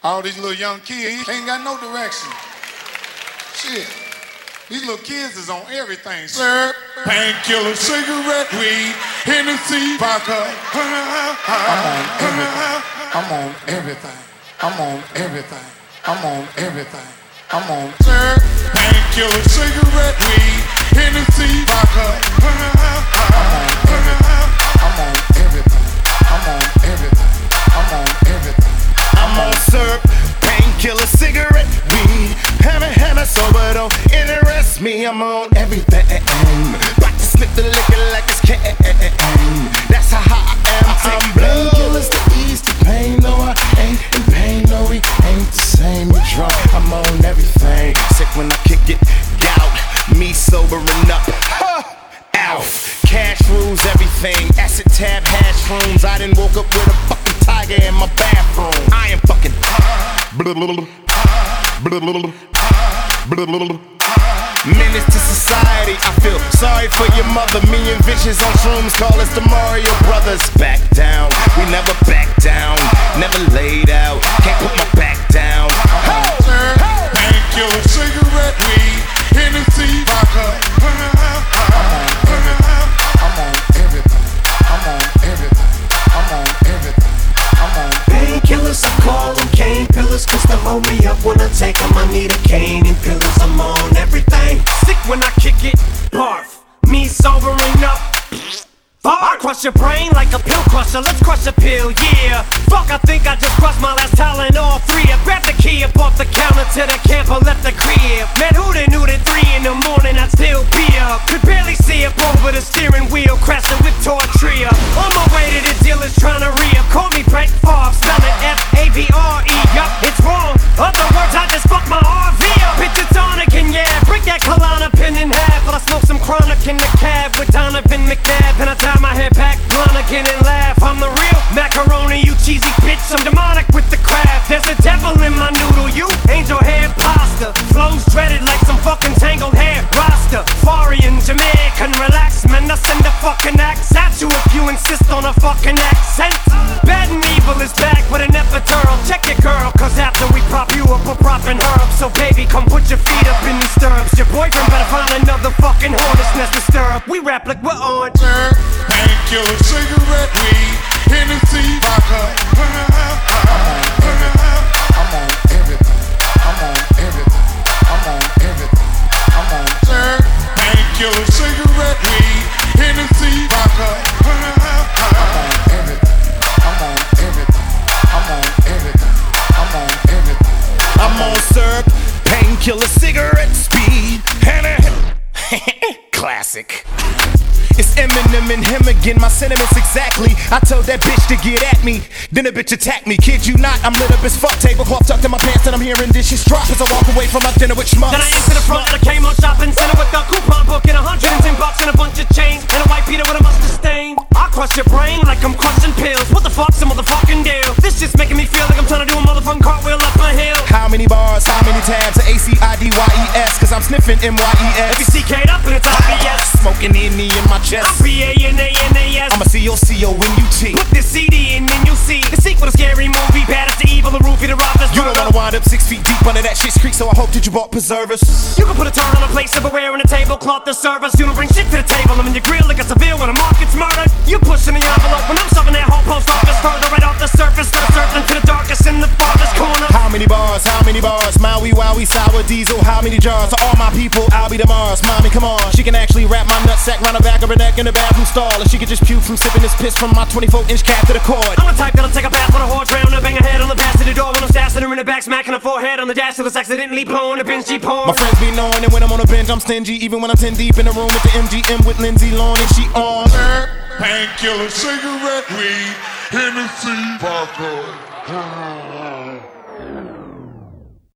All these little young kids ain't got no direction. Shit. These little kids is on everything. Syrup, painkiller, cigarette, weed, Hennessy, vodka. I'm on everything. I'm on everything. I'm on everything. I'm on syrup, painkiller, cigarette, weed, Hennessy, vodka. I'm on everything. I'm on everything. I'm on everything. I'm on syrup, painkiller, cigarette, weed, hammer, sober, don't interest me. I'm on everything. About to slip the liquor like it's can. That's how high I am. I'm painkillers to ease the pain. No, I ain't in pain. No, we ain't the same. You drunk? I'm on everything. Sick when I kick it. Gout, me sobering up. Alf, cash rules everything. Acid tab, hash rooms. I done woke up with a fucking tiger in my bathroom. I am fucking menace to society. I feel sorry for your mother. Me and Vicious on shrooms call us the Mario Brothers. Back down, we never back down. Never laid out, can't put my back down. Painkiller, cigarette, weed, Hennessy, vodka. I'm on everything. I'm on everything. I'm on everything. I'm on painkillers. I call them cane pillars, cause they hold me up when I take them. I need a cane and pillars. I'm on everything. Sick when I kick it, barf. Me sobering up. I crush your brain like a pill crusher. Let's crush a pill, yeah. Fuck, I think I just crushed my last talent, all three. I grabbed the key up off the counter to the camper, left the crib. Man, who knew that 3 in the morning I'd still be up? Could barely see up over the steering wheel, crashing with Tortria. On my way to the dealers trying to re-up. Call me Brett Favre, spell it F-A-V-R-E. Yup, it's wrong. Other words, I just fucked my RV up. Bitch, it's tonic and yeah, break that Kalana pin in half. While I smoke some chronic in the cab with Donovan McNabb. And I tie my head back, blind again and laugh. I'm the real macaroni, you cheesy bitch. I'm demonic with the craft. There's a devil in my noodle, you angel hair pasta. Flows dreaded like some fucking tangled hair roster. Farian, Jamaican, relax, man. I send a fucking axe at you if you insist on a fucking accent. Bad and evil is back with an epidural. Check your girl, cause after we prop you up, we're propping her up. So baby, come put your feet up in these stirrups. Your boyfriend better find another fucking hornet's nest to stir up. We rap like we're on painkiller, cigarette, weed, Hennessy, vodka. I'm on everything. I'm on everything. I'm on everything. I'm on painkiller, cigarette, weed, Hennessy, vodka. I'm on everything. I'm on everything. I'm on everything. I'm on everything. I'm on syrup, painkiller, cigarette, speed, classic. It's Eminem and him again, my sentiments exactly. I told that bitch to get at me, then the bitch attacked me. Kid you not, I'm lit up as fuck. Tablecloth tucked in my pants and I'm hearing dishes drop as I walk away from my dinner with schmucks. Then I enter the front of the Kmart shopping center with a coupon book and $110 and a bunch of change and a white Peter with a mustard stain. I crush your brain like I'm crushing pills. What the fuck's a motherfucking deal? This shit's making me feel like I'm trying to do a motherfucking cartwheel up my hill. How many bars, how many tabs? ACIDYES, cause I'm sniffing MYES. If you see K'd up and it's obvious. Smoking any in my chest. I'm PANANAS. I'm a COCONUT. Put this CD in and you'll see the sequel to Scary Movie. Bad as the evil, the roofie, the robbers. You don't wanna wind up 6 feet deep under that shit's creek, so I hope that you bought preservers. You can put a turn on a plate, silverware, and a tablecloth to serve us. You don't bring shit to the table. I'm in your grill like a civil when a mob gets murdered. You pushing the envelope when I'm shoving that whole post office further right off the surface. Start surfing to the darkest in the farthest corner. How many bars? How many bars? Maui, Wowie, sour diesel. How many jars? To all my people, I'll be the Mars. Mommy, come on. She can actually wrap my nutsack round the back of her neck in the bathroom stall, and she can just puke from sipping this piss from my 24-inch cap to the cord. I'm the type that'll take a bath with a whore, drown her, bang her head on the pass to the door when I'm stashing her in the back, smacking her forehead on the dash till it's accidentally blowing a binge she porn. My friends be knowing that when I'm on a bench, I'm stingy, even when I'm 10 deep in the room with the MGM with Lindsay Lohan and she on. Painkiller, cigarette, weed, Hennessy, vodka.